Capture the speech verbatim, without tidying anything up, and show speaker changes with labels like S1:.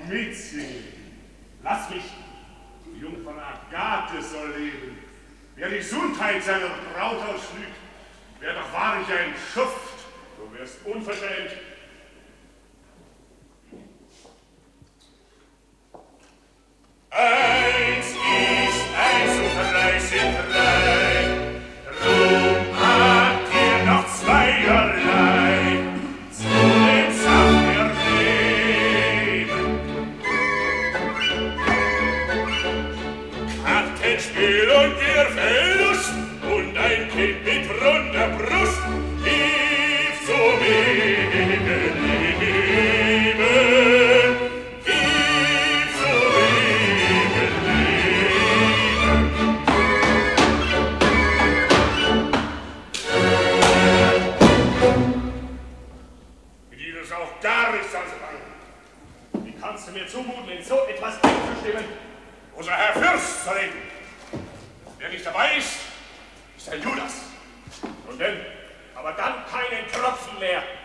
S1: mitsingen. Lass mich, die Jungfrau Agathe soll leben. Wer die Gesundheit seiner Braut auslügt, wäre doch wahrlich ein Schuft. Du wirst unverschämt. Eins ist eins und drei sind drei, drum habt ihr noch zweierlei zu dem Sachen ergeben. Kartenspiel und ihr Verlust und ein Kind mit runder Brust, tief zu Wege leben. Kannst du mir zumuten, in so etwas einzustimmen? Unser Herr Fürst soll reden. Wer nicht dabei ist, ist ein Judas. Und denn, aber dann keinen Tropfen mehr.